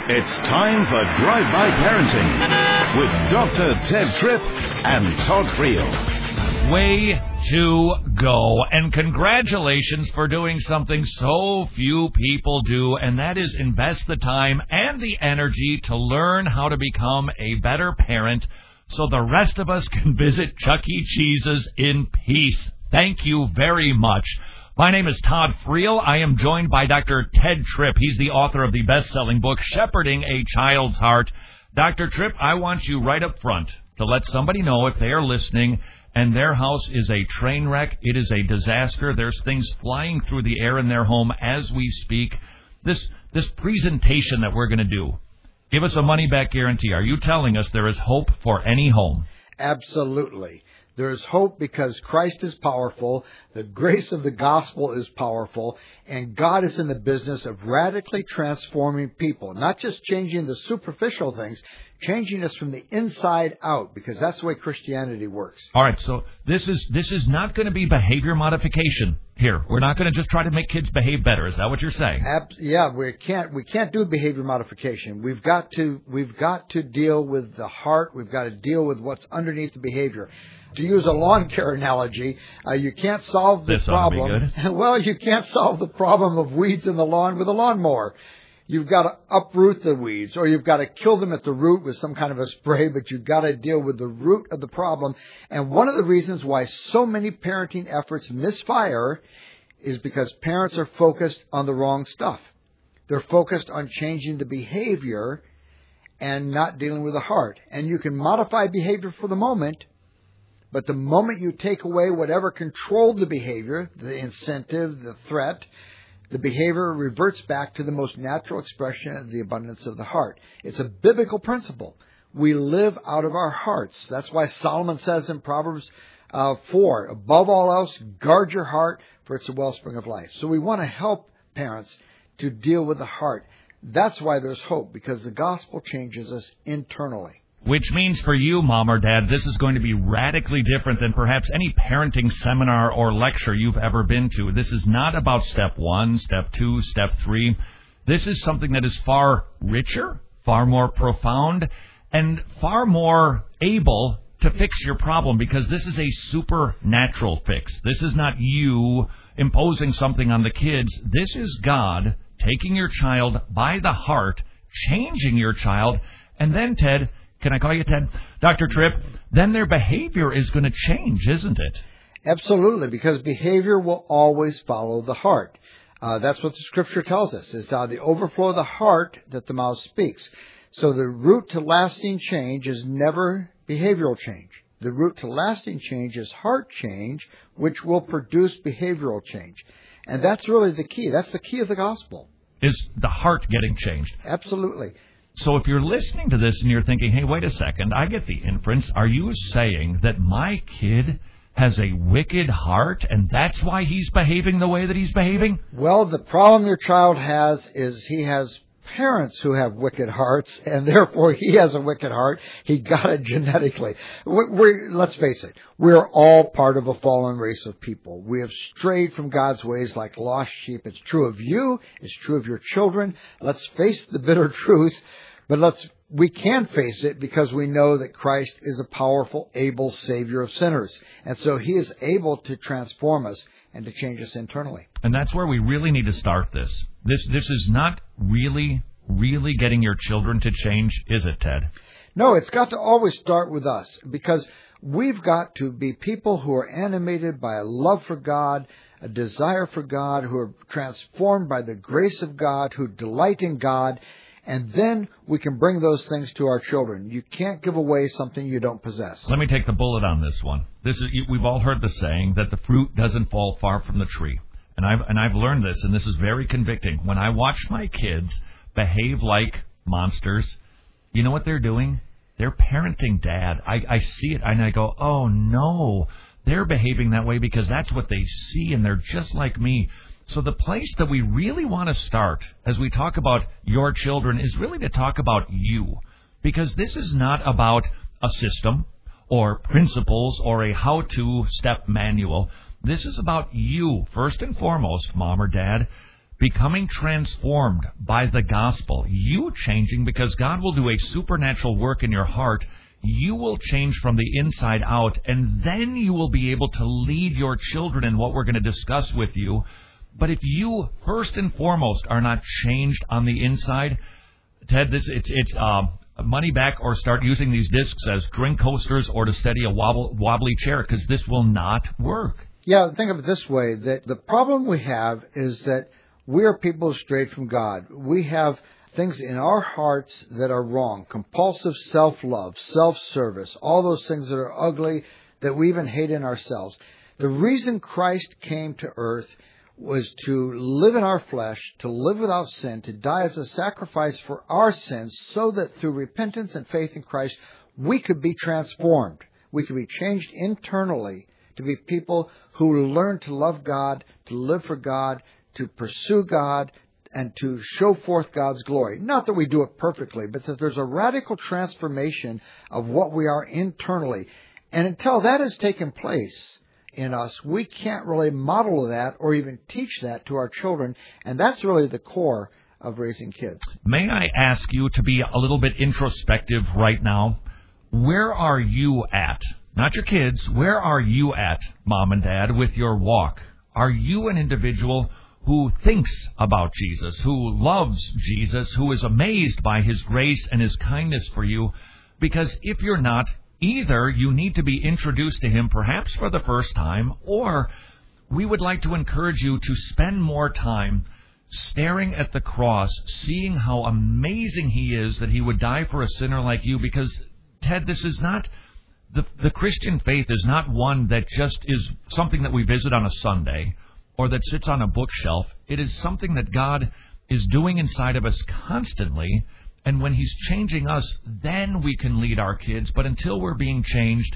It's time for Drive-By Parenting with Dr. Ted Tripp and Todd Friel. Way to go. And congratulations for doing something so few people do, and that is invest the time and the energy to learn how to become a better parent so the rest of us can visit Chuck E. Cheese's in peace. Thank you very much. My name is Todd Friel. I am joined by Dr. Ted Tripp. He's the author of the best-selling book, Shepherding a Child's Heart. Dr. Tripp, I want you right up front to let somebody know if they are listening and their house is a train wreck, it is a disaster, there's things flying through the air in their home as we speak. This presentation that we're going to do, give us a money-back guarantee. Are you telling us there is hope for any home? Absolutely. There is hope because Christ is powerful, the grace of the gospel is powerful, and God is in the business of radically transforming people, not just changing the superficial things, changing us from the inside out, because that's the way Christianity works. All right, so this is not going to be behavior modification here. We're not going to just try to make kids behave better. Is that what you're saying? Yeah, we can't do behavior modification. We've got to deal with the heart. We've got to deal with what's underneath the behavior. To use a lawn care analogy, you can't solve the problem. Ought to be good. Well, you can't solve the problem of weeds in the lawn with a lawnmower. You've got to uproot the weeds, or you've got to kill them at the root with some kind of a spray, but you've got to deal with the root of the problem. And one of the reasons why so many parenting efforts misfire is because parents are focused on the wrong stuff. They're focused on changing the behavior and not dealing with the heart. And you can modify behavior for the moment, but the moment you take away whatever controlled the behavior, the incentive, the threat, the behavior reverts back to the most natural expression of the abundance of the heart. It's a biblical principle. We live out of our hearts. That's why Solomon says in Proverbs 4, above all else, guard your heart, for it's a wellspring of life. So we want to help parents to deal with the heart. That's why there's hope, because the gospel changes us internally. Which means for you, Mom or Dad, this is going to be radically different than perhaps any parenting seminar or lecture you've ever been to. This is not about step 1, step 2, step 3. This is something that is far richer, far more profound, and far more able to fix your problem, because this is a supernatural fix. This is not you imposing something on the kids. This is God taking your child by the heart, changing your child, and then, Ted, can I call you Ted? Dr. Tripp, then their behavior is going to change, isn't it? Absolutely, because behavior will always follow the heart. That's what the Scripture tells us. It's out of the overflow of the heart that the mouth speaks. So the route to lasting change is never behavioral change. The route to lasting change is heart change, which will produce behavioral change. And that's really the key. That's the key of the gospel. Is the heart getting changed? Absolutely. So if you're listening to this and you're thinking, hey, wait a second, I get the inference. Are you saying that my kid has a wicked heart and that's why he's behaving the way that he's behaving? Well, the problem your child has is he has parents who have wicked hearts, and therefore he has a wicked heart. He got it genetically. Let's face it, we're all part of a fallen race of people. We have strayed from God's ways like lost sheep. It's true of you. It's true of your children. Let's face the bitter truth. But we can face it because we know that Christ is a powerful, able Savior of sinners. And so He is able to transform us and to change us internally. And that's where we really need to start this. This is not really getting your children to change, is it, Ted? No, it's got to always start with us, because we've got to be people who are animated by a love for God, a desire for God, who are transformed by the grace of God, who delight in God. And then we can bring those things to our children. You can't give away something you don't possess. Let me take the bullet on this one. We've all heard the saying that the fruit doesn't fall far from the tree. And I've learned this, and this is very convicting. When I watch my kids behave like monsters, you know what they're doing? They're parenting Dad. I see it, and I go, oh, no. They're behaving that way because that's what they see, and they're just like me. So the place that we really want to start as we talk about your children is really to talk about you, because this is not about a system or principles or a how-to step manual. This is about you, first and foremost, Mom or Dad, becoming transformed by the gospel, you changing because God will do a supernatural work in your heart. You will change from the inside out, and then you will be able to lead your children in what we're going to discuss with you. But if you, first and foremost, are not changed on the inside, Ted, it's money back, or start using these discs as drink coasters or to steady a wobbly chair, because this will not work. Yeah, think of it this way, that the problem we have is that we are people strayed from God. We have things in our hearts that are wrong, compulsive self-love, self-service, all those things that are ugly that we even hate in ourselves. The reason Christ came to earth was to live in our flesh, to live without sin, to die as a sacrifice for our sins, so that through repentance and faith in Christ, we could be transformed. We could be changed internally to be people who learn to love God, to live for God, to pursue God, and to show forth God's glory. Not that we do it perfectly, but that there's a radical transformation of what we are internally. And until that has taken place in us, we can't really model that or even teach that to our children. And that's really the core of raising kids. May I ask you to be a little bit introspective right now? Where are you at? Not your kids. Where are you at, Mom and Dad, with your walk? Are you an individual who thinks about Jesus, who loves Jesus, who is amazed by His grace and His kindness for you? Because if you're not, either you need to be introduced to Him perhaps for the first time, or we would like to encourage you to spend more time staring at the cross, seeing how amazing He is that He would die for a sinner like you. Because, Ted, this is not, the Christian faith is not one that just is something that we visit on a Sunday or that sits on a bookshelf. It is something that God is doing inside of us constantly. And when He's changing us, then we can lead our kids. But until we're being changed,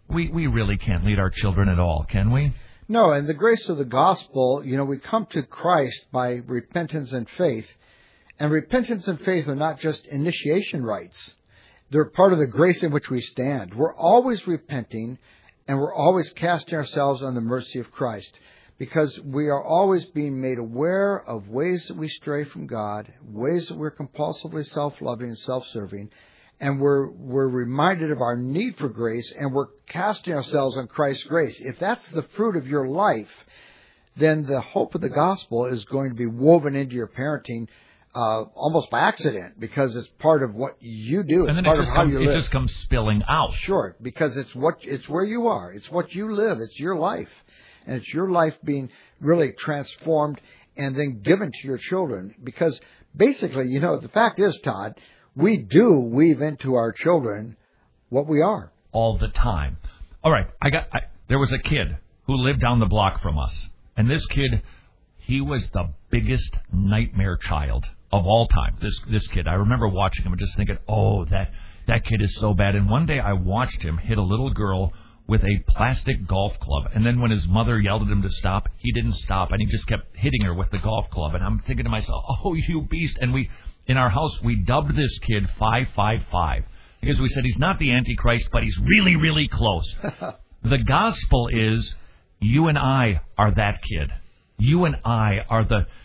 we really can't lead our children at all, can we? No, and the grace of the gospel, we come to Christ by repentance and faith. And repentance and faith are not just initiation rites. They're part of the grace in which we stand. We're always repenting, and we're always casting ourselves on the mercy of Christ, because we are always being made aware of ways that we stray from God, ways that we're compulsively self-loving and self-serving, and we're reminded of our need for grace, and we're casting ourselves on Christ's grace. If that's the fruit of your life, then the hope of the gospel is going to be woven into your parenting almost by accident, because it's part of what you do. And then it just comes spilling out. Sure, because it's where you are. It's what you live. It's your life. And it's your life being really transformed and then given to your children. Because basically, the fact is, Todd, we do weave into our children what we are. All the time. All right, there was a kid who lived down the block from us. And this kid, he was the biggest nightmare child of all time. This kid, I remember watching him and just thinking, oh, that kid is so bad. And one day I watched him hit a little girl with a plastic golf club. And then when his mother yelled at him to stop, he didn't stop, and he just kept hitting her with the golf club. And I'm thinking to myself, oh, you beast. And in our house, we dubbed this kid 555, because we said he's not the Antichrist, but he's really, really close. The gospel is, you and I are that kid. You and I are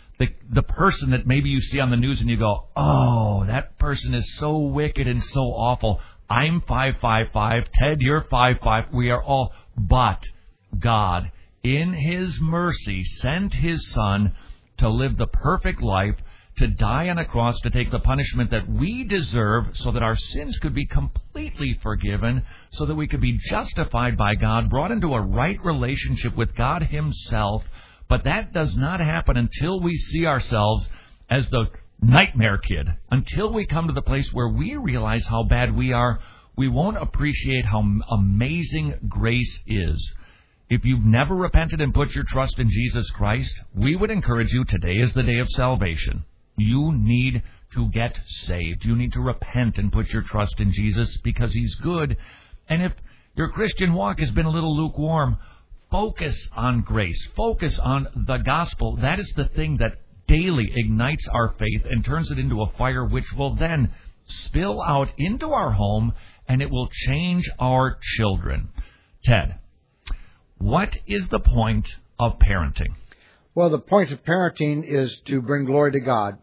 the person that maybe you see on the news and you go, oh, that person is so wicked and so awful. I'm 555. Ted, you're 55. We are all. But God, in His mercy, sent His Son to live the perfect life, to die on a cross, to take the punishment that we deserve, so that our sins could be completely forgiven, so that we could be justified by God, brought into a right relationship with God Himself. But that does not happen until we see ourselves as the nightmare kid. Until we come to the place where we realize how bad we are, we won't appreciate how amazing grace is. If you've never repented and put your trust in Jesus Christ, we would encourage you, today is the day of salvation. You need to get saved. You need to repent and put your trust in Jesus, because He's good. And if your Christian walk has been a little lukewarm, focus on grace. Focus on the gospel. That is the thing that daily ignites our faith and turns it into a fire which will then spill out into our home, and it will change our children. Ted, what is the point of parenting? Well, the point of parenting is to bring glory to God.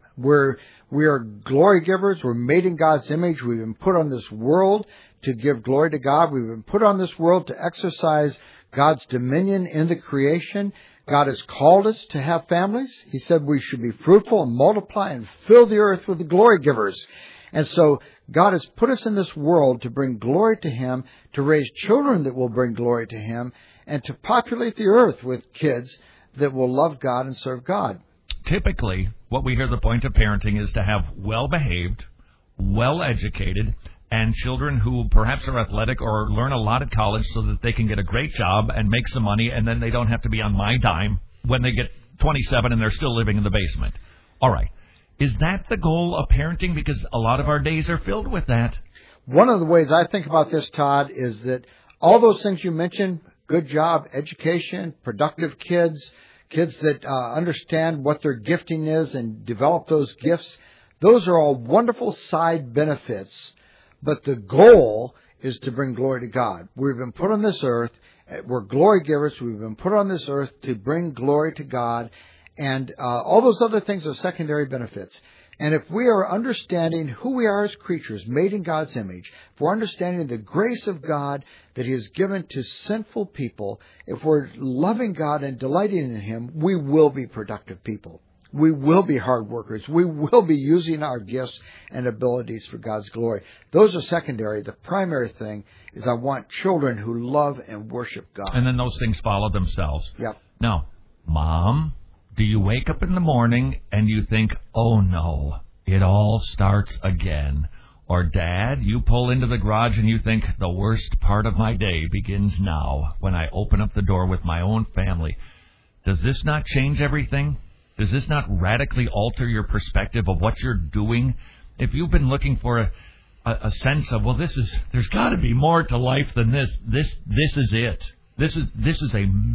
We are glory givers. We're made in God's image. We've been put on this world to give glory to God. We've been put on this world to exercise God's dominion in the creation. God has called us to have families. He said we should be fruitful and multiply and fill the earth with the glory givers. And so God has put us in this world to bring glory to Him, to raise children that will bring glory to Him, and to populate the earth with kids that will love God and serve God. Typically, what we hear the point of parenting is to have well-behaved, well-educated, and children who perhaps are athletic or learn a lot at college so that they can get a great job and make some money, and then they don't have to be on my dime when they get 27 and they're still living in the basement. All right. Is that the goal of parenting? Because a lot of our days are filled with that. One of the ways I think about this, Todd, is that all those things you mentioned, good job, education, productive kids, kids that understand what their gifting is and develop those gifts, those are all wonderful side benefits. But the goal is to bring glory to God. We've been put on this earth. We're glory givers. We've been put on this earth to bring glory to God. And all those other things are secondary benefits. And if we are understanding who we are as creatures made in God's image, if we're understanding the grace of God that He has given to sinful people, if we're loving God and delighting in Him, we will be productive people. We will be hard workers. We will be using our gifts and abilities for God's glory. Those are secondary. The primary thing is I want children who love and worship God. And then those things follow themselves. Yep. Now, Mom, do you wake up in the morning and you think, oh no, it all starts again? Or Dad, you pull into the garage and you think, the worst part of my day begins now when I open up the door with my own family. Does this not change everything? Does this not radically alter your perspective of what you're doing? If you've been looking for a sense of, well, there's got to be more to life than this. This is it. This is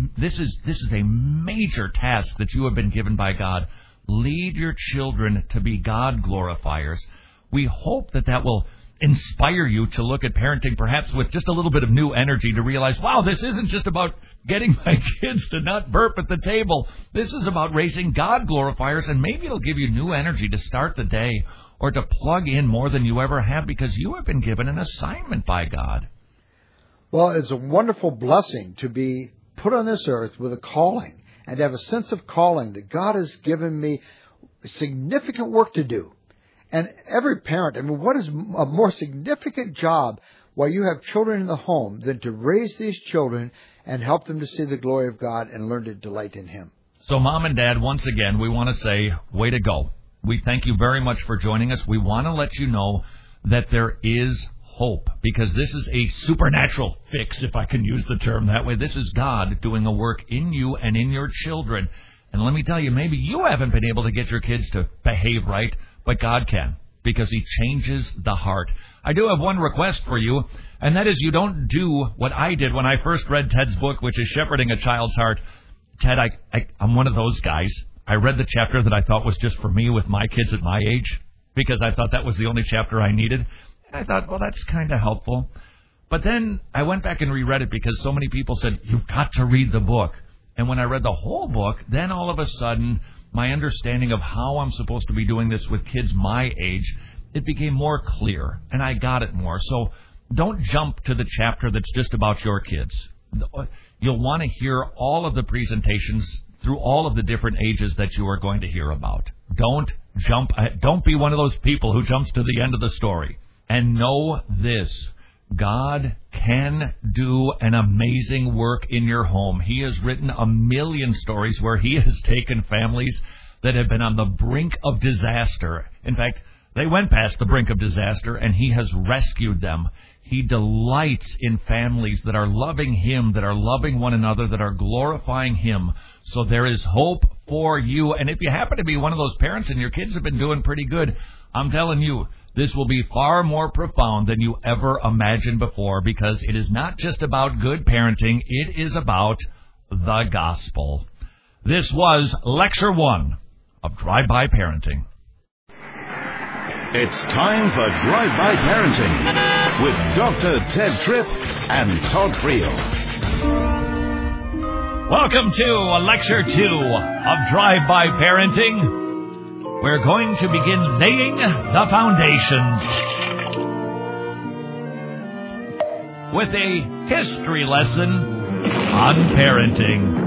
a major task that you have been given by God. Lead your children to be God glorifiers. We hope that will inspire you to look at parenting perhaps with just a little bit of new energy, to realize, wow, this isn't just about getting my kids to not burp at the table. This is about raising God glorifiers, and maybe it'll give you new energy to start the day or to plug in more than you ever have because you have been given an assignment by God. Well, it's a wonderful blessing to be put on this earth with a calling and to have a sense of calling that God has given me significant work to do. And every parent, what is a more significant job while you have children in the home than to raise these children and help them to see the glory of God and learn to delight in Him? So, Mom and Dad, once again, we want to say, way to go. We thank you very much for joining us. We want to let you know that there is hope, because this is a supernatural fix, if I can use the term that way. This is God doing a work in you and in your children. And let me tell you, maybe you haven't been able to get your kids to behave right, but God can, because He changes the heart. I do have one request for you, and that is you don't do what I did when I first read Ted's book, which is Shepherding a Child's Heart. Ted, I'm one of those guys. I read the chapter that I thought was just for me with my kids at my age, because I thought that was the only chapter I needed. And I thought, well, that's kind of helpful. But then I went back and reread it because so many people said, you've got to read the book. And when I read the whole book, then all of a sudden, my understanding of how I'm supposed to be doing this with kids my age, it became more clear, and I got it more. So don't jump to the chapter that's just about your kids. You'll want to hear all of the presentations through all of the different ages that you are going to hear about. Don't be one of those people who jumps to the end of the story. And know this, God can do an amazing work in your home. He has written a million stories where He has taken families that have been on the brink of disaster. In fact, they went past the brink of disaster, and He has rescued them. He delights in families that are loving Him, that are loving one another, that are glorifying Him. So there is hope for you. And if you happen to be one of those parents and your kids have been doing pretty good, I'm telling you, this will be far more profound than you ever imagined before, because it is not just about good parenting. It is about the gospel. This was Lecture 1 of Drive-By Parenting. It's time for Drive-By Parenting with Dr. Ted Tripp and Todd Friel. Welcome to Lecture 2 of Drive-By Parenting. We're going to begin laying the foundations with a history lesson on parenting.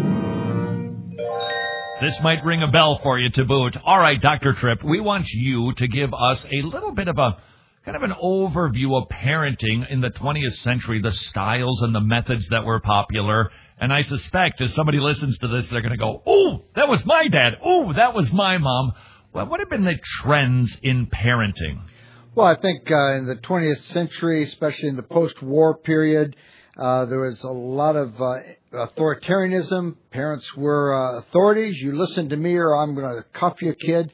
This might ring a bell for you to boot. All right, Dr. Tripp, we want you to give us a little bit of a kind of an overview of parenting in the 20th century, the styles and the methods that were popular. And I suspect as somebody listens to this, they're going to go, "Oh, that was my dad. Oh, that was my mom." Well, what have been the trends in parenting? Well, I think in the 20th century, especially in the post-war period, there was a lot of authoritarianism. Parents were authorities. You listen to me or I'm going to cuff you, kid.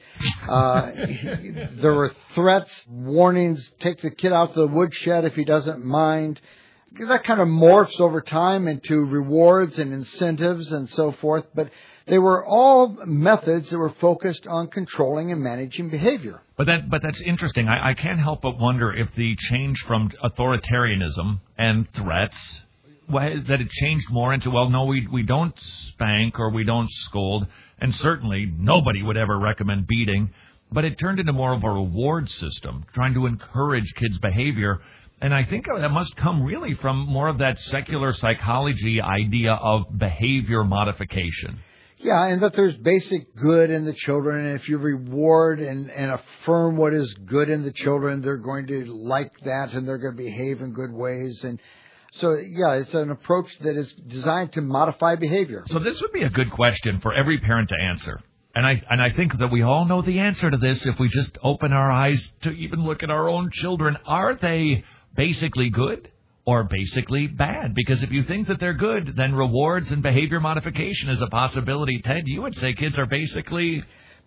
There were threats, warnings, take the kid out to the woodshed if he doesn't mind. That kind of morphs over time into rewards and incentives and so forth. But they were all methods that were focused on controlling and managing behavior. But that's interesting. I can't help but wonder if the change from authoritarianism and threats, that it changed more into, well, no, we don't spank or we don't scold, and certainly nobody would ever recommend beating, but it turned into more of a reward system, trying to encourage kids' behavior. And I think that must come really from more of that secular psychology idea of behavior modification. Yeah, and that there's basic good in the children, and if you reward and affirm what is good in the children, they're going to like that, and they're going to behave in good ways. And so, yeah, it's an approach that is designed to modify behavior. So this would be a good question for every parent to answer. And I think that we all know the answer to this if we just open our eyes to even look at our own children. Are they basically good or basically bad? Because if you think that they're good, then rewards and behavior modification is a possibility. Ted, you would say kids are basically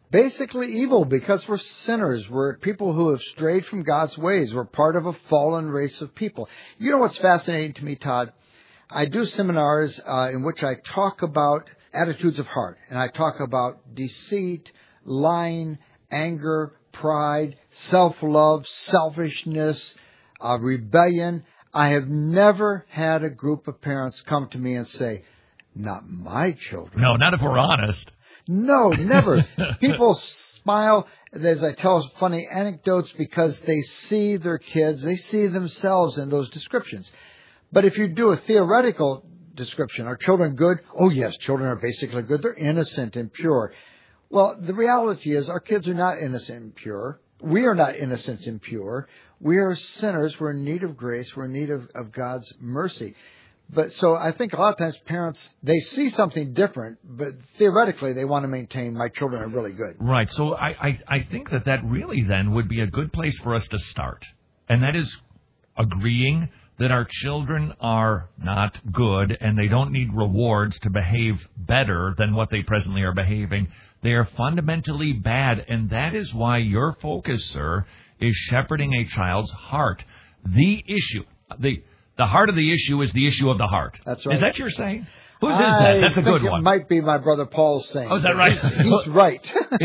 evil because we're sinners. We're people who have strayed from God's ways. We're part of a fallen race of people. You know what's fascinating to me, Todd? I do seminars in which I talk about attitudes of heart, and I talk about deceit, lying, anger, pride, self-love, selfishness, rebellion. I have never had a group of parents come to me and say, "Not my children." No, not if we're honest. No, never. People smile as I tell funny anecdotes because they see their kids, they see themselves in those descriptions. But if you do a theoretical description, are children good? Oh, yes, children are basically good. They're innocent and pure. Well, the reality is our kids are not innocent and pure. We are not innocent and pure. We are sinners. We're in need of grace. We're in need of God's mercy. But so I think a lot of times parents, they see something different, but theoretically they want to maintain my children are really good. Right. So I think that really then would be a good place for us to start. And that is agreeing that our children are not good and they don't need rewards to behave better than what they presently are behaving. They are fundamentally bad, and that is why your focus, sir, is shepherding a child's heart. The issue, the heart of the issue is the issue of the heart. That's right. Is that your saying? Whose is that? That's a good one. It might be my brother Paul's saying. Oh, is that right? He's right.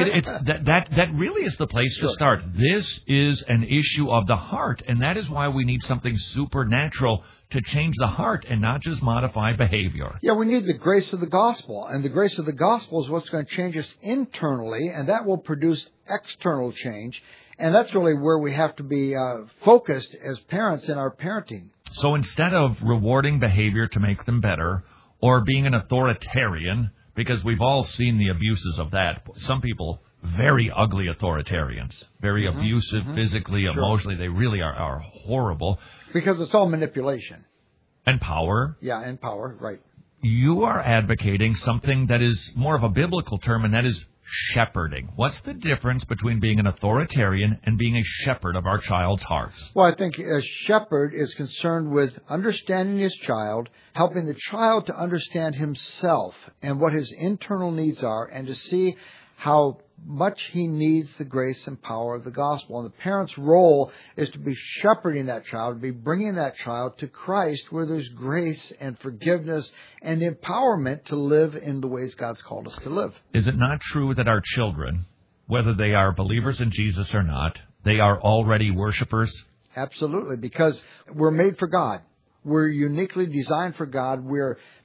That really is the place to start. This is an issue of the heart, and that is why we need something supernatural to change the heart and not just modify behavior. Yeah, we need the grace of the gospel, and the grace of the gospel is what's going to change us internally, and that will produce external change, and that's really where we have to be focused as parents in our parenting. So instead of rewarding behavior to make them better, or being an authoritarian, because we've all seen the abuses of that. Some people, very ugly authoritarians, very abusive physically, emotionally. They really are horrible. Because it's all manipulation. And power. Yeah, and power, right. You are advocating something that is more of a biblical term, and that is shepherding. What's the difference between being an authoritarian and being a shepherd of our child's hearts? Well, I think a shepherd is concerned with understanding his child, helping the child to understand himself and what his internal needs are, and to see how much he needs the grace and power of the gospel. And the parent's role is to be shepherding that child, to be bringing that child to Christ where there's grace and forgiveness and empowerment to live in the ways God's called us to live. Is it not true that our children, whether they are believers in Jesus or not, they are already worshipers? Absolutely, because we're made for God. We're uniquely designed for God. We're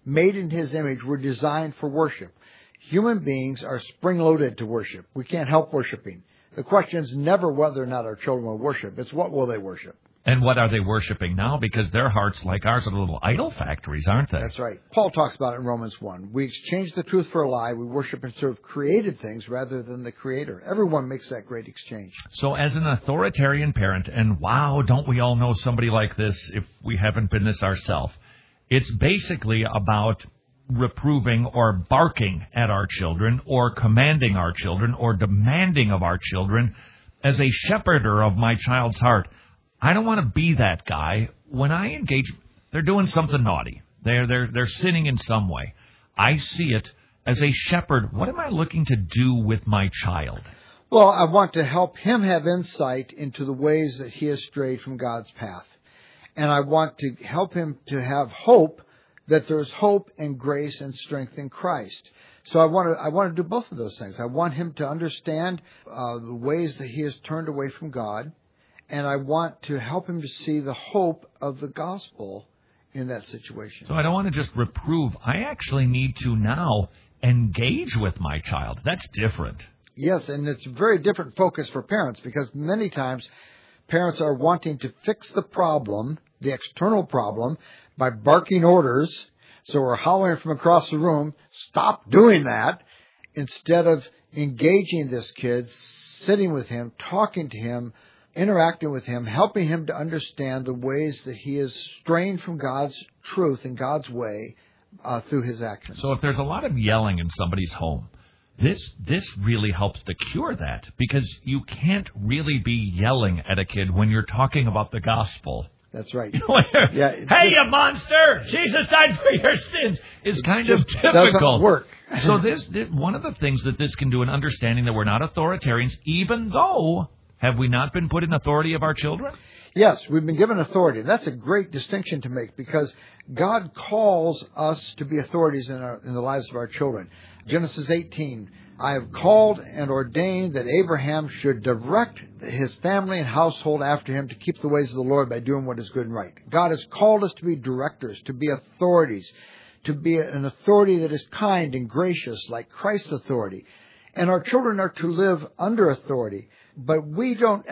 made in His image, were designed for worship. Human beings are spring-loaded to worship. We can't help worshiping. The question is never whether or not our children will worship. It's what will they worship. And what are they worshiping now? Because their hearts, like ours, are little idol factories, aren't they? That's right. Paul talks about it in Romans 1. We exchange the truth for a lie. We worship and serve created things rather than the Creator. Everyone makes that great exchange. So as an authoritarian parent, and wow, don't we all know somebody like this if we haven't been this ourselves, it's basically about reproving or barking at our children or commanding our children or demanding of our children. As a shepherder of my child's heart, I don't want to be that guy. When I engage, they're doing something naughty. They're sinning in some way. I see it as a shepherd. What am I looking to do with my child? Well, I want to help him have insight into the ways that he has strayed from God's path. And I want to help him to have hope, that there's hope and grace and strength in Christ. So I want to do both of those things. I want him to understand the ways that he has turned away from God. And I want to help him to see the hope of the gospel in that situation. So I don't want to just reprove. I actually need to now engage with my child. That's different. Yes, and it's a very different focus for parents because many times parents are wanting to fix the problem, the external problem, by barking orders. So we're hollering from across the room, stop doing that, instead of engaging this kid, sitting with him, talking to him, interacting with him, helping him to understand the ways that he is straying from God's truth and God's way through his actions. So if there's a lot of yelling in somebody's home, this really helps to cure that, because you can't really be yelling at a kid when you're talking about the gospel. That's right. Hey, you monster! Jesus died for your sins! Is kind of typical. Doesn't work. So this one of the things that this can do in understanding that we're not authoritarians, even though, have we not been put in authority of our children? Yes, we've been given authority. That's a great distinction to make because God calls us to be authorities in the lives of our children. Genesis 18, I have called and ordained that Abraham should direct his family and household after him to keep the ways of the Lord by doing what is good and right. God has called us to be directors, to be authorities, to be an authority that is kind and gracious like Christ's authority. And our children are to live under authority. But we're not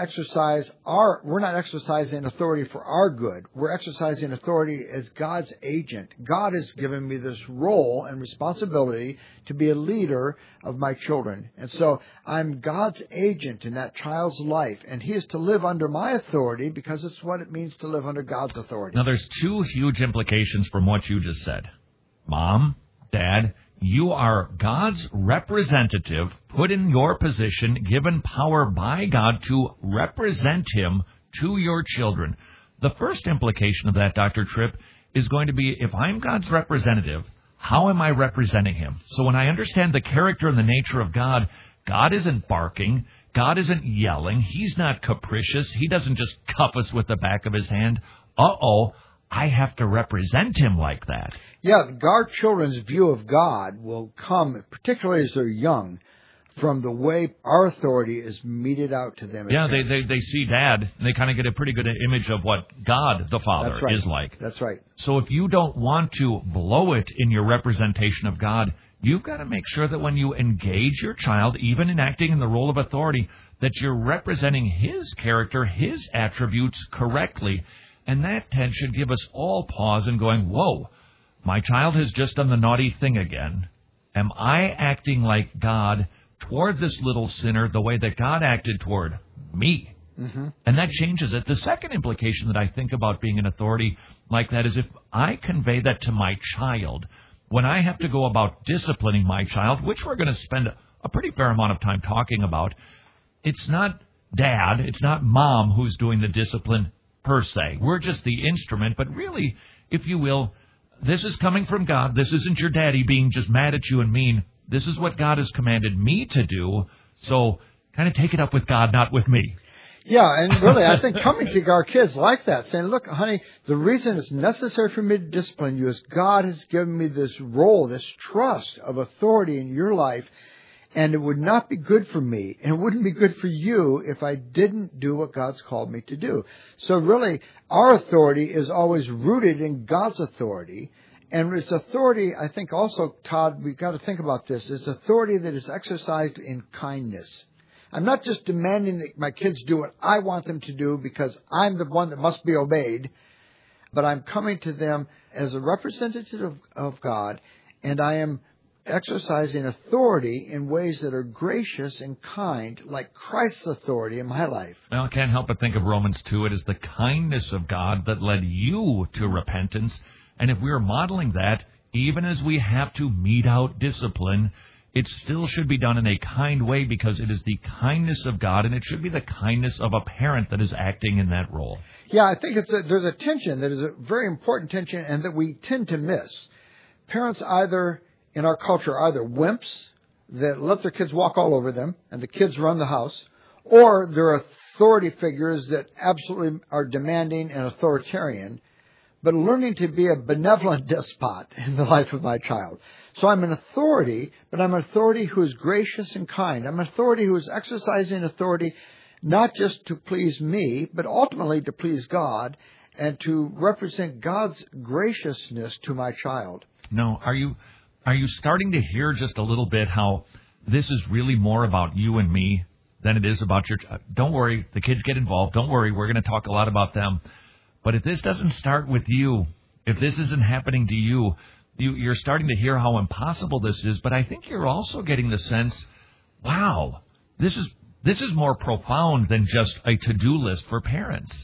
exercising authority for our good. We're exercising authority as God's agent. God has given me this role and responsibility to be a leader of my children. And so I'm God's agent in that child's life. And he is to live under my authority because it's what it means to live under God's authority. Now, there's two huge implications from what you just said. Mom, Dad, you are God's representative, put in your position, given power by God to represent Him to your children. The first implication of that, Dr. Tripp, is going to be, if I'm God's representative, how am I representing Him? So when I understand the character and the nature of God, God isn't barking, God isn't yelling, He's not capricious, He doesn't just cuff us with the back of His hand. I have to represent Him like that. Yeah, our children's view of God will come, particularly as they're young, from the way our authority is meted out to them. Yeah, they see Dad, and they kind of get a pretty good image of what God, the Father, is like. That's right. So if you don't want to blow it in your representation of God, you've got to make sure that when you engage your child, even in acting in the role of authority, that you're representing His character, His attributes correctly. And that should give us all pause and going, whoa, my child has just done the naughty thing again. Am I acting like God toward this little sinner the way that God acted toward me? Mm-hmm. And that changes it. The second implication that I think about being an authority like that is if I convey that to my child, when I have to go about disciplining my child, which we're going to spend a pretty fair amount of time talking about, it's not Dad, it's not Mom who's doing the discipline per se. We're just the instrument, but really, if you will, this is coming from God. This isn't your daddy being just mad at you and mean. This is what God has commanded me to do, so kind of take it up with God, not with me. Yeah, and really, I think coming to our kids like that, saying, look, honey, the reason it's necessary for me to discipline you is God has given me this role, this trust of authority in your life, and it would not be good for me, and it wouldn't be good for you if I didn't do what God's called me to do. So really, our authority is always rooted in God's authority, And it's authority, I think also, Todd, we've got to think about this. It's authority that is exercised in kindness. I'm not just demanding that my kids do what I want them to do because I'm the one that must be obeyed, but I'm coming to them as a representative of God, and I am exercising authority in ways that are gracious and kind, like Christ's authority in my life. Well, I can't help but think of Romans 2. It is the kindness of God that led you to repentance. And if we are modeling that, even as we have to mete out discipline, it still should be done in a kind way because it is the kindness of God, and it should be the kindness of a parent that is acting in that role. Yeah, I think there's a tension that is a very important tension and that we tend to miss. Parents in our culture are either wimps that let their kids walk all over them and the kids run the house, or they're authority figures that absolutely are demanding and authoritarian, but learning to be a benevolent despot in the life of my child. So I'm an authority, but I'm an authority who is gracious and kind. I'm an authority who is exercising authority not just to please me, but ultimately to please God and to represent God's graciousness to my child. No, are you starting to hear just a little bit how this is really more about you and me than it is about your child? Don't worry, the kids get involved. Don't worry, we're going to talk a lot about them. But if this doesn't start with you, if this isn't happening to you, you're starting to hear how impossible this is. But I think you're also getting the sense, wow, this is more profound than just a to-do list for parents.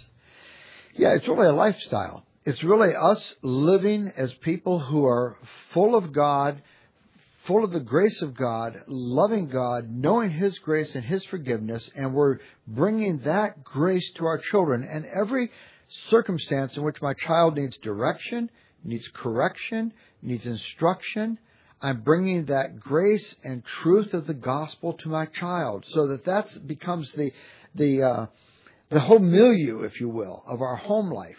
Yeah, it's really a lifestyle. It's really us living as people who are full of God, full of the grace of God, loving God, knowing His grace and His forgiveness, and we're bringing that grace to our children. And every circumstance in which my child needs direction, needs correction, needs instruction, I'm bringing that grace and truth of the gospel to my child, so that becomes the whole milieu, if you will, of our home life.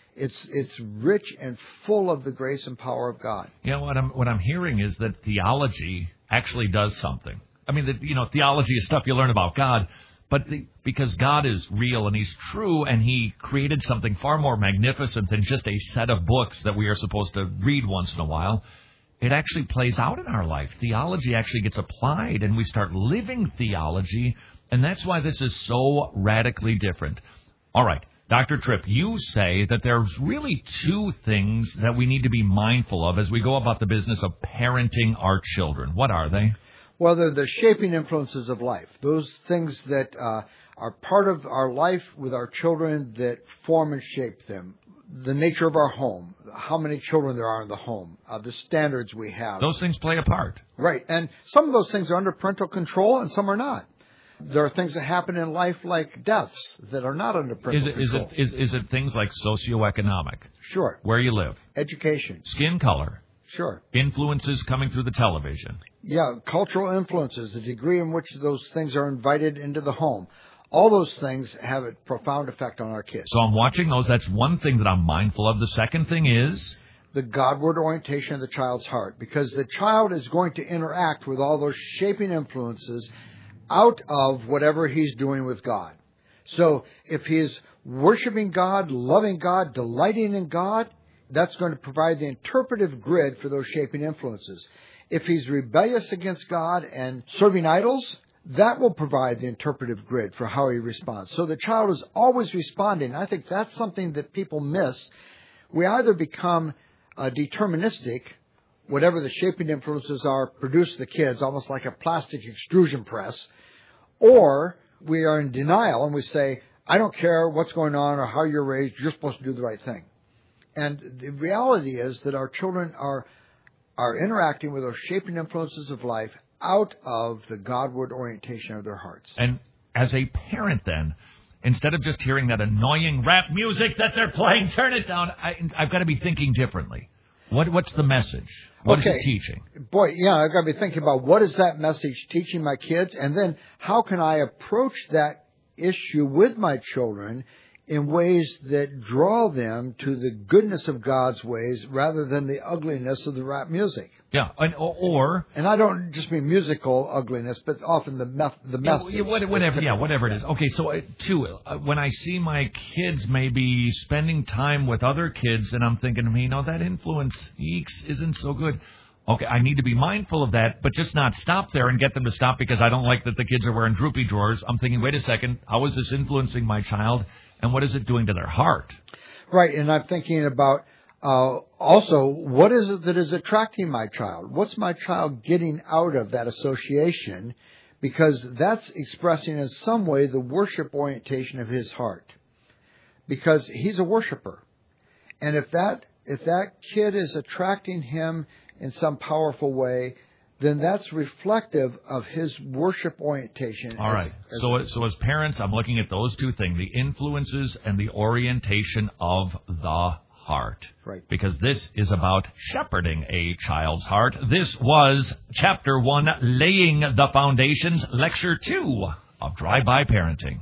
It's rich and full of the grace and power of God. You know, what I'm hearing is that theology actually does something. I mean, theology is stuff you learn about God, but because God is real and He's true and He created something far more magnificent than just a set of books that we are supposed to read once in a while, it actually plays out in our life. Theology actually gets applied and we start living theology, and that's why this is so radically different. All right. Dr. Tripp, you say that there's really two things that we need to be mindful of as we go about the business of parenting our children. What are they? Well, they're the shaping influences of life. Those things that are part of our life with our children that form and shape them. The nature of our home, how many children there are in the home, the standards we have. Those things play a part. Right. And some of those things are under parental control and some are not. There are things that happen in life like deaths that are not under parental control. Is it things like socioeconomic? Sure. Where you live? Education. Skin color? Sure. Influences coming through the television? Yeah, cultural influences, the degree in which those things are invited into the home. All those things have a profound effect on our kids. So I'm watching those. That's one thing that I'm mindful of. The second thing is the Godward orientation of the child's heart, because the child is going to interact with all those shaping influences out of whatever he's doing with God. So if he's worshiping God, loving God, delighting in God, that's going to provide the interpretive grid for those shaping influences. If he's rebellious against God and serving idols, that will provide the interpretive grid for how he responds. So the child is always responding. I think that's something that people miss. We either become deterministic, whatever the shaping influences are, produce the kids, almost like a plastic extrusion press, or we are in denial and we say, I don't care what's going on or how you're raised, you're supposed to do the right thing. And the reality is that our children are interacting with those shaping influences of life out of the Godward orientation of their hearts. And as a parent then, instead of just hearing that annoying rap music that they're playing, turn it down, I've got to be thinking differently. What's the message? What is it teaching? Boy, yeah, I've got to be thinking about what is that message teaching my kids, and then how can I approach that issue with my children in ways that draw them to the goodness of God's ways rather than the ugliness of the rap music. Yeah, and I don't just mean musical ugliness, but often the message. Whatever it is. Okay, so when I see my kids maybe spending time with other kids, and I'm thinking, that influence isn't so good. Okay, I need to be mindful of that, but just not stop there and get them to stop because I don't like that the kids are wearing droopy drawers. I'm thinking, wait a second, how is this influencing my child, and what is it doing to their heart? Right, and I'm thinking about also, what is it that is attracting my child? What's my child getting out of that association? Because that's expressing in some way the worship orientation of his heart. Because he's a worshiper. And if that kid is attracting him in some powerful way, then that's reflective of his worship orientation. All right. So as parents, I'm looking at those two things, the influences and the orientation of the heart. Right. Because this is about shepherding a child's heart. This was Chapter 1, Laying the Foundations, Lecture 2 of Drive-By Parenting.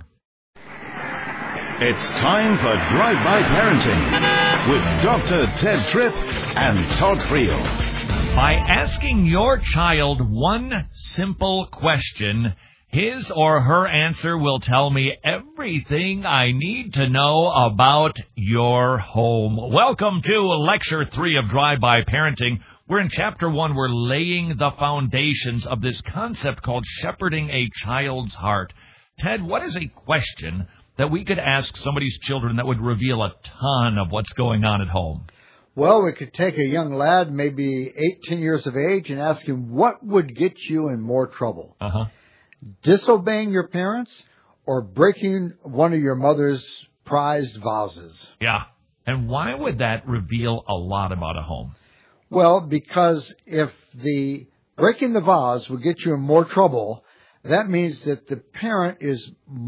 It's time for Drive-By Parenting with Dr. Ted Tripp and Todd Friel. By asking your child one simple question, his or her answer will tell me everything I need to know about your home. Welcome to Lecture 3 of Drive-By Parenting. We're in Chapter 1. We're laying the foundations of this concept called shepherding a child's heart. Ted, what is a question that we could ask somebody's children that would reveal a ton of what's going on at home? Well, we could take a young lad, maybe 18 years of age, and ask him what would get you in more trouble. Disobeying your parents or breaking one of your mother's prized vases? Yeah. And why would that reveal a lot about a home? Well, because if the breaking the vase would get you in more trouble, that means that the parent gets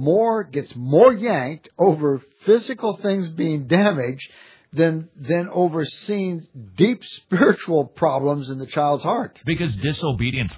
more yanked over physical things being damaged than overseeing deep spiritual problems in the child's heart. Because disobedience,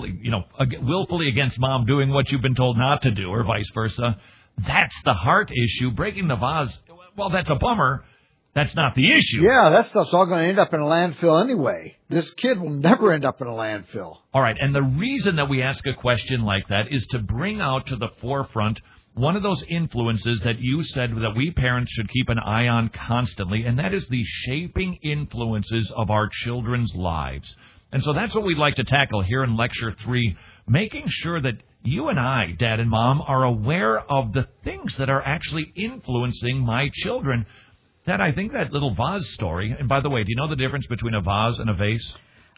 willfully against mom doing what you've been told not to do, or vice versa, that's the heart issue. Breaking the vase, well, that's a bummer. That's not the issue. Yeah, that stuff's all going to end up in a landfill anyway. This kid will never end up in a landfill. All right, and the reason that we ask a question like that is to bring out to the forefront one of those influences that you said that we parents should keep an eye on constantly, and that is the shaping influences of our children's lives. And so that's what we'd like to tackle here in Lecture 3, making sure that you and I, Dad and Mom, are aware of the things that are actually influencing my children. Dad, I think that little vase story, and by the way, do you know the difference between a vase and a vase?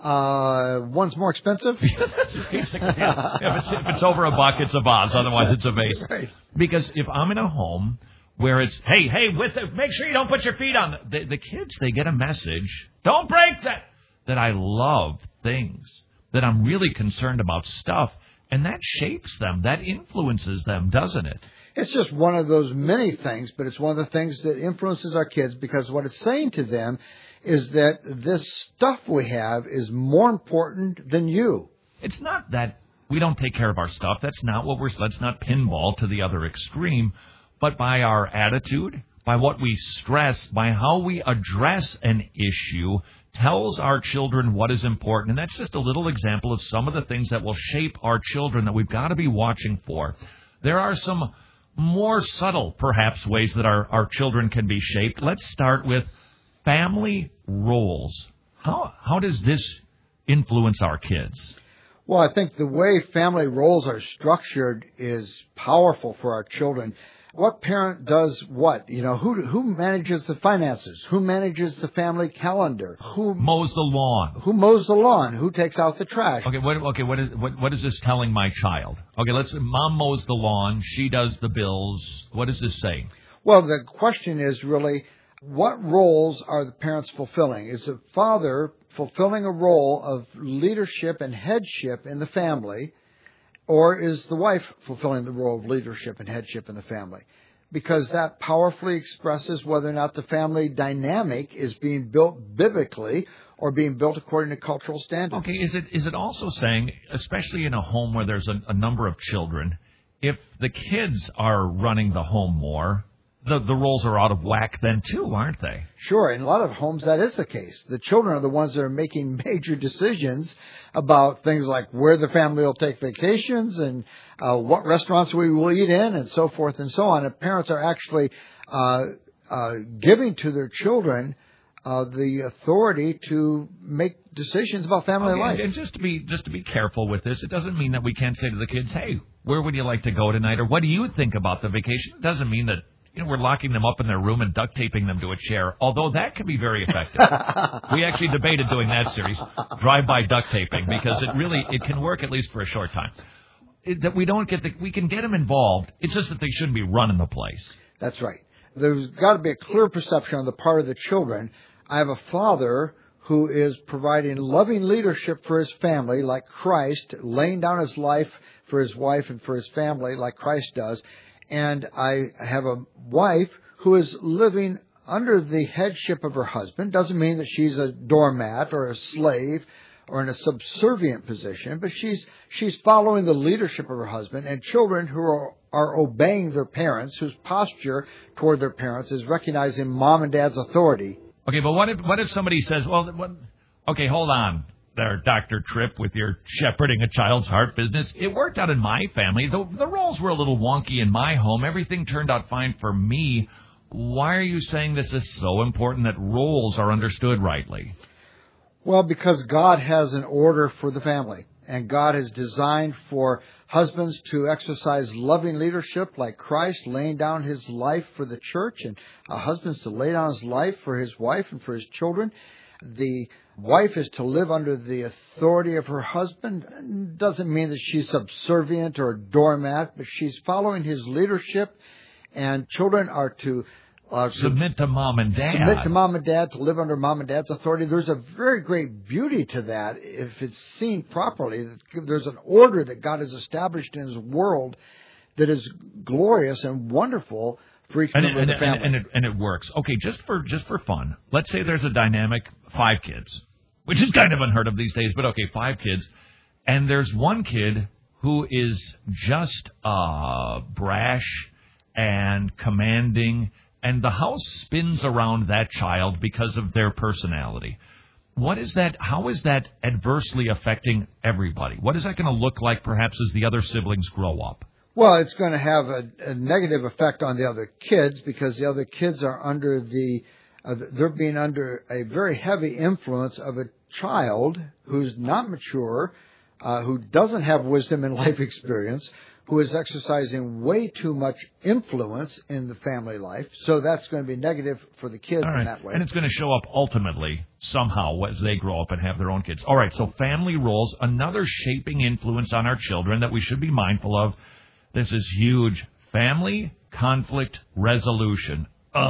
One's more expensive? If it's over $1, it's a vase. Otherwise, it's a vase. Right. Because if I'm in a home where it's, hey, make sure you don't put your feet on the kids, they get a message. Don't break that. That I love things. That I'm really concerned about stuff. And that shapes them. That influences them, doesn't it? It's just one of those many things, but it's one of the things that influences our kids because what it's saying to them is that this stuff we have is more important than you. It's not that we don't take care of our stuff. That's not let's not pinball to the other extreme. But by our attitude, by what we stress, by how we address an issue, tells our children what is important. And that's just a little example of some of the things that will shape our children that we've got to be watching for. There are some more subtle, perhaps, ways that our children can be shaped. Let's start with family roles. How does this influence our kids? Well, I think the way family roles are structured is powerful for our children. What parent does what? Who manages the finances? Who manages the family calendar? Who mows the lawn? Who mows the lawn? Who takes out the trash? What is this telling my child? Okay, mom mows the lawn, she does the bills. What is this saying? Well, the question is really, what roles are the parents fulfilling? Is the father fulfilling a role of leadership and headship in the family? Or is the wife fulfilling the role of leadership and headship in the family? Because that powerfully expresses whether or not the family dynamic is being built biblically or being built according to cultural standards. Okay, is it also saying, especially in a home where there's a number of children, if the kids are running the home more, the roles are out of whack then too, aren't they? Sure, in a lot of homes that is the case. The children are the ones that are making major decisions about things like where the family will take vacations and what restaurants we will eat in and so forth and so on. And parents are actually giving to their children the authority to make decisions about family life. And just to be careful with this, it doesn't mean that we can't say to the kids, "Hey, where would you like to go tonight?" or "What do you think about the vacation?" It doesn't mean that we're locking them up in their room and duct taping them to a chair, although that can be very effective. We actually debated doing that series, drive-by duct taping, because it can work at least for a short time. That we can get them involved. It's just that they shouldn't be running the place. That's right. There's got to be a clear perception on the part of the children. I have a father who is providing loving leadership for his family like Christ, laying down his life for his wife and for his family like Christ does. And I have a wife who is living under the headship of her husband. Doesn't mean that she's a doormat or a slave or in a subservient position, but she's following the leadership of her husband, and children who are obeying their parents, whose posture toward their parents is recognizing mom and dad's authority. Okay, but what if somebody says, okay, hold on there, Dr. Tripp, with your shepherding a child's heart business. It worked out in my family. The roles were a little wonky in my home. Everything turned out fine for me. Why are you saying this is so important that roles are understood rightly? Well, because God has an order for the family, and God has designed for husbands to exercise loving leadership like Christ, laying down his life for the church, and husbands to lay down his life for his wife and for his children. The wife is to live under the authority of her husband. Doesn't mean that she's subservient or a doormat, but she's following his leadership, and children are to submit to mom and dad. Submit to mom and dad, to live under mom and dad's authority. There's a very great beauty to that if it's seen properly. There's an order that God has established in his world that is glorious and wonderful for each member of the family. And it works. Okay, just for fun, let's say there's a dynamic 5 kids, which is kind of unheard of these days, but okay, 5 kids, and there's one kid who is just brash and commanding, and the house spins around that child because of their personality. What is that? How is that adversely affecting everybody? What is that going to look like perhaps as the other siblings grow up? Well, it's going to have a negative effect on the other kids because the other kids are under they're being under a very heavy influence of a child who's not mature, who doesn't have wisdom and life experience, who is exercising way too much influence in the family life. So that's going to be negative for the kids in that way. And it's going to show up ultimately somehow as they grow up and have their own kids. All right, so family roles, another shaping influence on our children that we should be mindful of. This is huge. Family conflict resolution.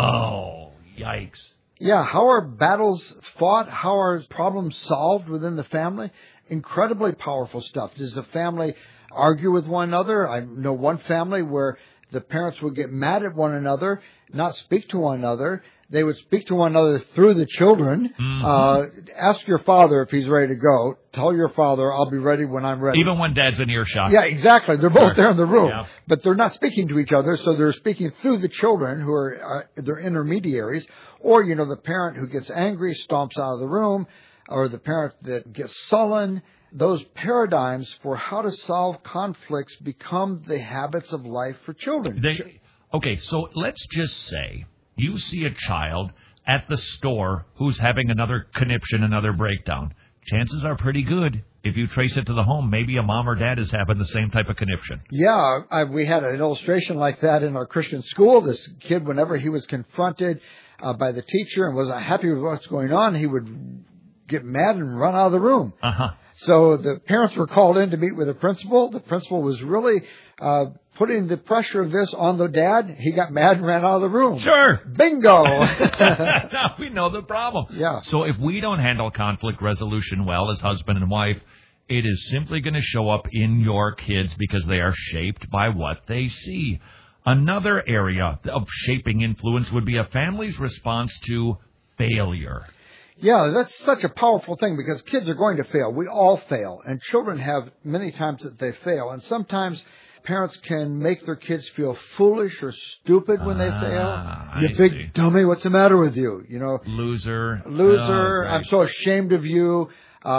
Oh, yikes. Yeah, how are battles fought? How are problems solved within the family? Incredibly powerful stuff. Does the family argue with one another? I know one family where the parents would get mad at one another, not speak to one another. They would speak to one another through the children. Mm-hmm. Ask your father if he's ready to go. Tell your father, I'll be ready when I'm ready. Even when dad's in earshot. Yeah, exactly. They're both there in the room. Yeah. But they're not speaking to each other, so they're speaking through the children who are they're intermediaries. Or, the parent who gets angry stomps out of the room, or the parent that gets sullen. Those paradigms for how to solve conflicts become the habits of life for children. Okay, so let's just say you see a child at the store who's having another conniption, another breakdown. Chances are pretty good, if you trace it to the home, maybe a mom or dad is having the same type of conniption. Yeah, we had an illustration like that in our Christian school. This kid, whenever he was confronted by the teacher and wasn't happy with what's going on, he would get mad and run out of the room. Uh-huh. So the parents were called in to meet with the principal. The principal was really putting the pressure of this on the dad. He got mad and ran out of the room. Sure. Bingo. Now we know the problem. Yeah. So if we don't handle conflict resolution well as husband and wife, it is simply going to show up in your kids because they are shaped by what they see. Another area of shaping influence would be a family's response to failure. Yeah, that's such a powerful thing because kids are going to fail. We all fail, and children have many times that they fail. And sometimes parents can make their kids feel foolish or stupid when they fail. You big dummy, what's the matter with you? Loser. Oh, I'm so ashamed of you.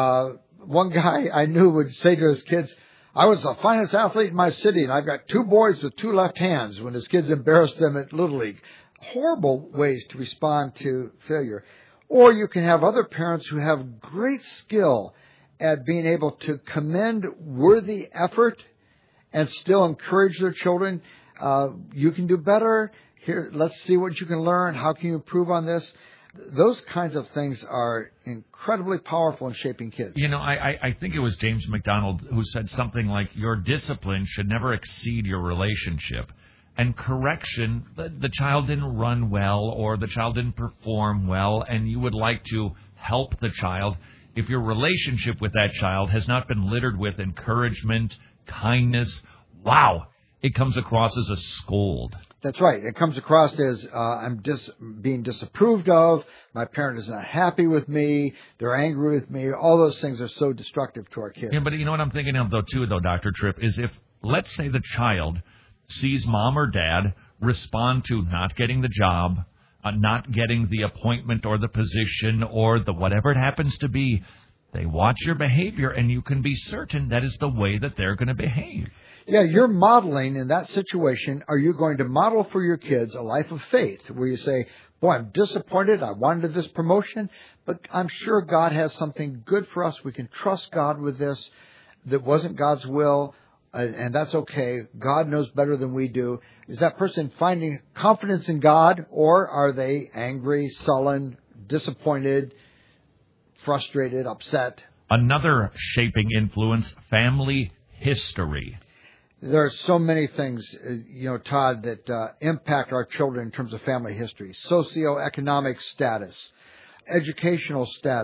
One guy I knew would say to his kids, I was the finest athlete in my city, and I've got 2 boys with 2 left hands, when his kids embarrassed them at Little League. Horrible ways to respond to failure. Or you can have other parents who have great skill at being able to commend worthy effort and still encourage their children. You can do better. Here, let's see what you can learn. How can you improve on this? Those kinds of things are incredibly powerful in shaping kids. I think it was James McDonald who said something like, your discipline should never exceed your relationship. And correction, the child didn't run well or the child didn't perform well, and you would like to help the child. If your relationship with that child has not been littered with encouragement, kindness, wow, it comes across as a scold. That's right. It comes across as I'm being disapproved of. My parent is not happy with me. They're angry with me. All those things are so destructive to our kids. Yeah, but you know what I'm thinking of, though, Dr. Tripp, is if, let's say the child sees mom or dad respond to not getting the job, not getting the appointment or the position or the whatever it happens to be, they watch your behavior, and you can be certain that is the way that they're going to behave. Yeah, you're modeling in that situation. Are you going to model for your kids a life of faith where you say, boy, I'm disappointed. I wanted this promotion, but I'm sure God has something good for us. We can trust God with this. That wasn't God's will, and that's okay. God knows better than we do. Is that person finding confidence in God, or are they angry, sullen, disappointed, frustrated, upset? Another shaping influence, family history. There are so many things, Todd, that impact our children in terms of family history. Socioeconomic status, educational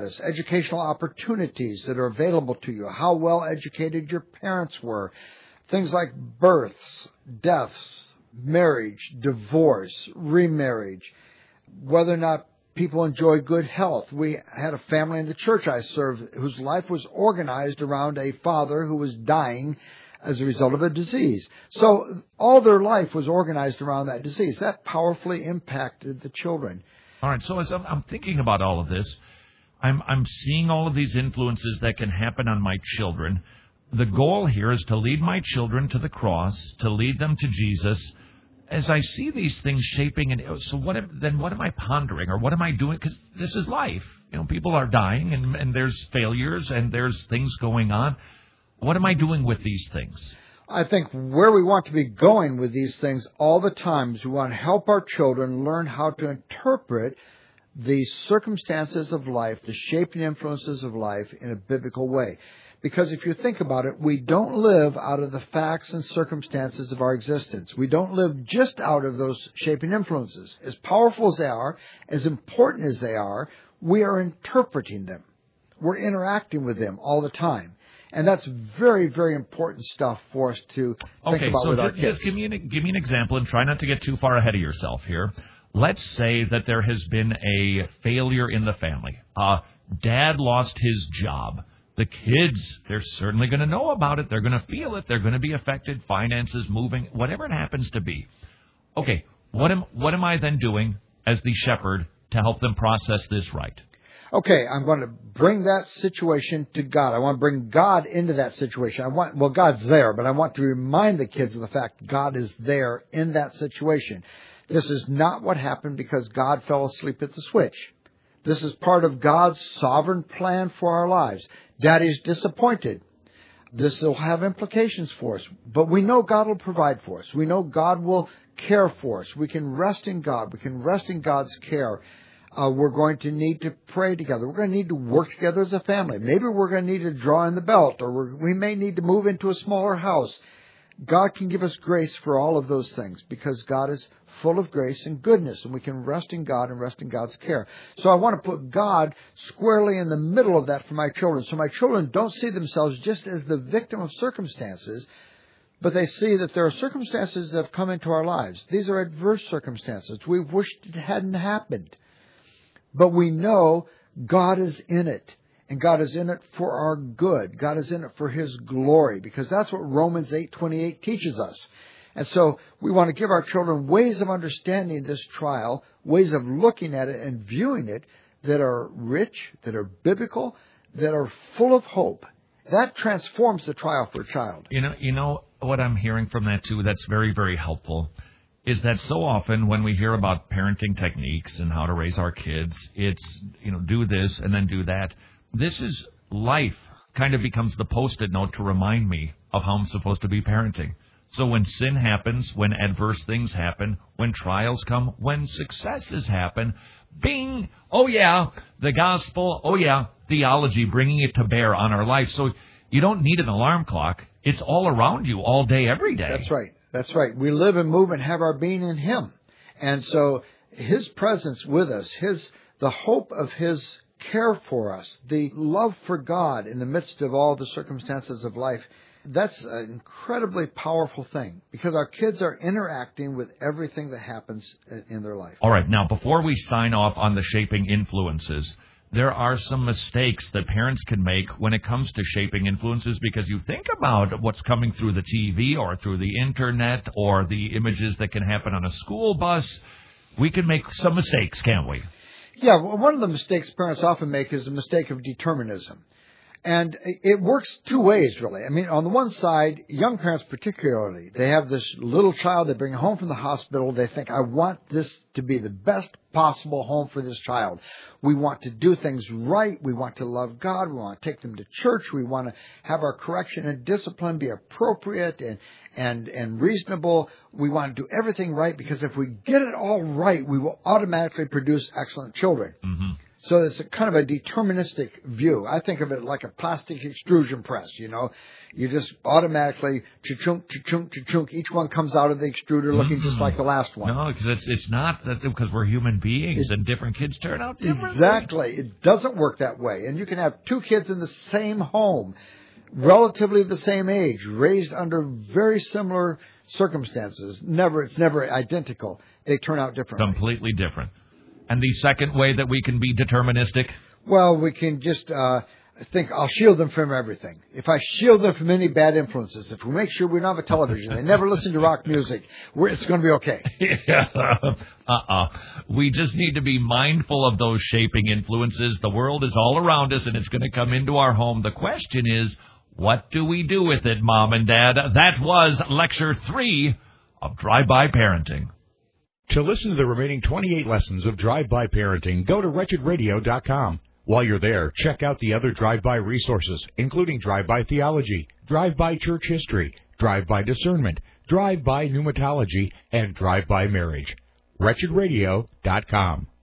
opportunities that are available to you, how well educated your parents were, things like births, deaths, marriage, divorce, remarriage, whether or not people enjoy good health. We had a family in the church I served whose life was organized around a father who was dying as a result of a disease. So all their life was organized around that disease. That powerfully impacted the children. All right, so as I'm thinking about all of this, I'm seeing all of these influences that can happen on my children. The goal here is to lead my children to the cross, to lead them to Jesus. As I see these things shaping, so what am I pondering, or what am I doing? Because this is life. People are dying, and there's failures, and there's things going on. What am I doing with these things? I think where we want to be going with these things all the time is we want to help our children learn how to interpret the circumstances of life, the shaping influences of life in a biblical way. Because if you think about it, we don't live out of the facts and circumstances of our existence. We don't live just out of those shaping influences. As powerful as they are, as important as they are, we are interpreting them. We're interacting with them all the time. And that's very, very important stuff for us to think about with our kids. Just give me an example, and try not to get too far ahead of yourself here. Let's say that there has been a failure in the family. Dad lost his job. The kids, they're certainly going to know about it. They're going to feel it. They're going to be affected. Finances moving, whatever it happens to be. Okay, what am I then doing as the shepherd to help them process this right? Okay, I'm going to bring that situation to God. I want to bring God into that situation. God's there, but I want to remind the kids of the fact God is there in that situation. This is not what happened because God fell asleep at the switch. This is part of God's sovereign plan for our lives. Daddy's disappointed. This will have implications for us, but we know God will provide for us. We know God will care for us. We can rest in God. We can rest in God's care. We're going to need to pray together. We're going to need to work together as a family. Maybe we're going to need to draw in the belt, or we may need to move into a smaller house. God can give us grace for all of those things because God is full of grace and goodness, and we can rest in God and rest in God's care. So I want to put God squarely in the middle of that for my children. So my children don't see themselves just as the victim of circumstances, but they see that there are circumstances that have come into our lives. These are adverse circumstances. We wished it hadn't happened. But we know God is in it, And God is in it for our good. God is in it for His glory, because that's what Romans 8:28 teaches us. And so we want to give our children ways of understanding this trial, ways of looking at it and viewing it that are rich, that are biblical, that are full of hope. That transforms the trial for a child. You know what I'm hearing from that, too, that's very, very helpful, is that so often when we hear about parenting techniques and how to raise our kids, it's, do this and then do that. This is life kind of becomes the Post-it note to remind me of how I'm supposed to be parenting. So when sin happens, when adverse things happen, when trials come, when successes happen, bing, oh yeah, the gospel, oh yeah, theology, bringing it to bear on our life. So you don't need an alarm clock. It's all around you all day, every day. That's right. That's right. We live and move and have our being in Him. And so His presence with us, the hope of His care for us, the love for God in the midst of all the circumstances of life, that's an incredibly powerful thing, because our kids are interacting with everything that happens in their life. All right. Now, before we sign off on the shaping influences, there are some mistakes that parents can make when it comes to shaping influences, because you think about what's coming through the TV or through the internet or the images that can happen on a school bus. We can make some mistakes, can't we? Yeah, well, one of the mistakes parents often make is the mistake of determinism. And it works two ways, really. I mean, on the one side, young parents particularly, they have this little child they bring home from the hospital. They think, I want this to be the best possible home for this child. We want to do things right. We want to love God. We want to take them to church. We want to have our correction and discipline be appropriate and reasonable. We want to do everything right, because if we get it all right, we will automatically produce excellent children. Mm-hmm. So it's a kind of a deterministic view. I think of it like a plastic extrusion press, You just automatically, cha-chunk, cha-chunk, cha-chunk. Each one comes out of the extruder looking just like the last one. No, because it's not that, because we're human beings and different kids turn out differently. Exactly. It doesn't work that way. And you can have two kids in the same home, relatively the same age, raised under very similar circumstances. It's never identical. They turn out differently. Completely different. And the second way that we can be deterministic? Well, we can just think, I'll shield them from everything. If I shield them from any bad influences, if we make sure we don't have a television, they never listen to rock music, it's going to be okay. We just need to be mindful of those shaping influences. The world is all around us, and it's going to come into our home. The question is, what do we do with it, Mom and Dad? That was Lecture 3 of Drive-By Parenting. To listen to the remaining 28 lessons of Drive-By Parenting, go to wretchedradio.com. While you're there, check out the other Drive-By resources, including Drive-By Theology, Drive-By Church History, Drive-By Discernment, Drive-By Pneumatology, and Drive-By Marriage. wretchedradio.com.